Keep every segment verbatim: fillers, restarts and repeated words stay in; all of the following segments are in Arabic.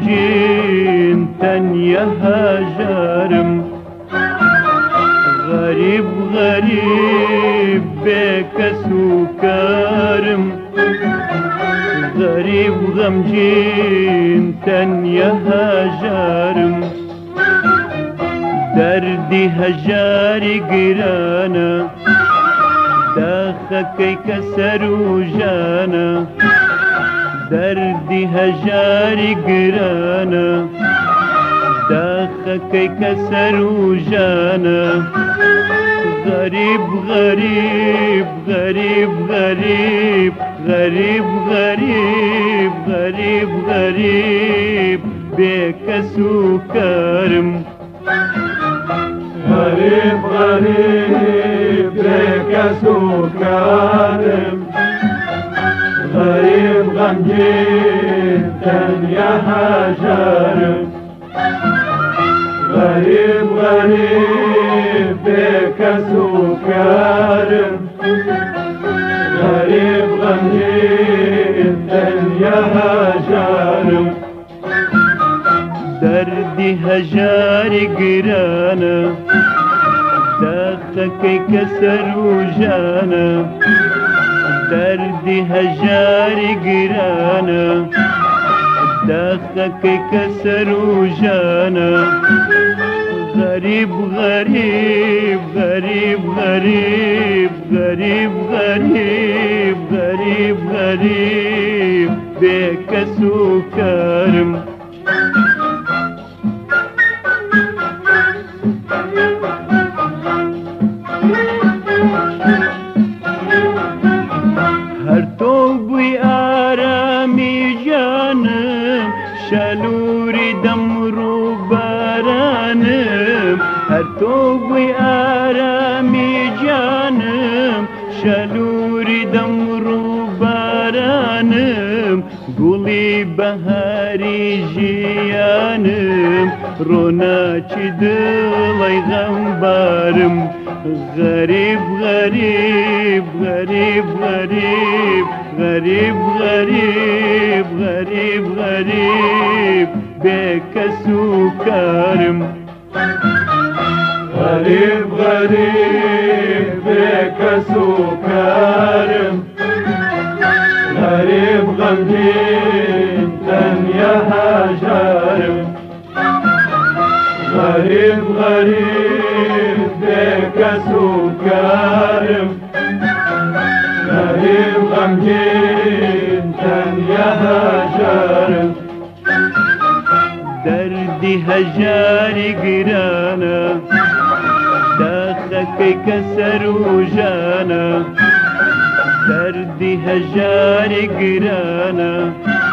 غمجين تانية هاجرم غريب غريب بك سكارم غريب غمجين تانية هاجرم دردي هجاري قرانا داخك كسر وجانا دردي هجاري قرانا داخك كسر وجانا غريب غريب غريب غريب غريب غريب غريب غريب بك سكارم غريب غريب بك سكارم غريب غمجين تانية هاجرم غريب غريب بك سكارم غريب غمجين تانية هاجرم دردي هجاري قرانا داخك كسر وجانا دردي هجاري قرانا داخك كسر وجانا غريب غريب غريب غريب غريب غريب غريب غريب بك سكارم هر توبي آرامي جانم شالوري دمرو بارانم هر توبي آرامي جانم شالوري دمرو بارانم قولي بهاري جيانم روناچي دلي غمبارم غريب غريب غريب غريب غريب غريب غريب غريب بك سكارم غريب غريب بك سكارم غريب غمجين تانية هاجرم غريب غريب بك سكارم غريب غمجين تانية هاجرم دردي هجاري قرانا داخك كسر وجانا دردي هجاري قرانا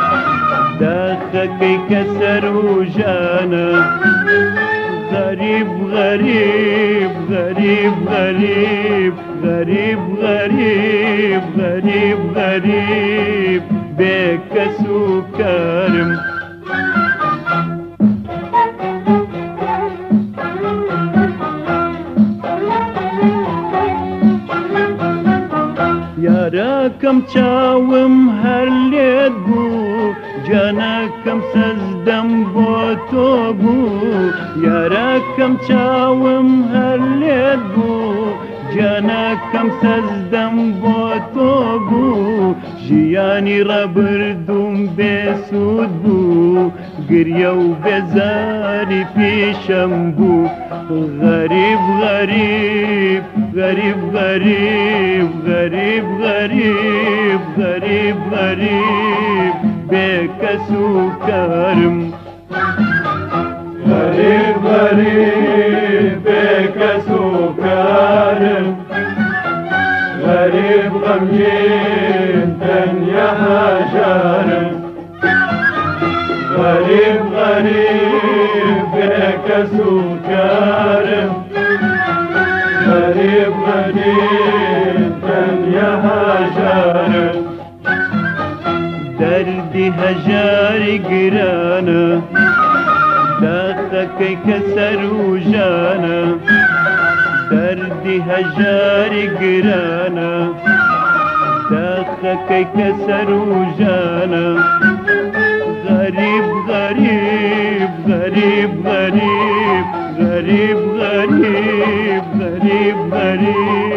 داخك كسر وجانا غريب غريب غريب غريب غريب غريب غريب غريب بك سكارم ياراكم چاوم هر لید بو جاناكم سزدم بوتو بو ياراكم چاوم هر لید بو جاناكم سزدم بوتو بو جياني ربردم بسود بو قريو بزاري في شمبو غريب غريب غريب غريب غريب غريب غريب غريب بك سكارم غريب غريب بك سكارم غريب غمجين تانية هاجرم غريب غريب بك سكارم غريب غمجين تانية هاجرم دردي هجاري قرانا داخك كسر وجانا دردي هجاري قرانا داخك كسر وجانا غريب غريب غريب غريب غريب غريب غريب غريب غريب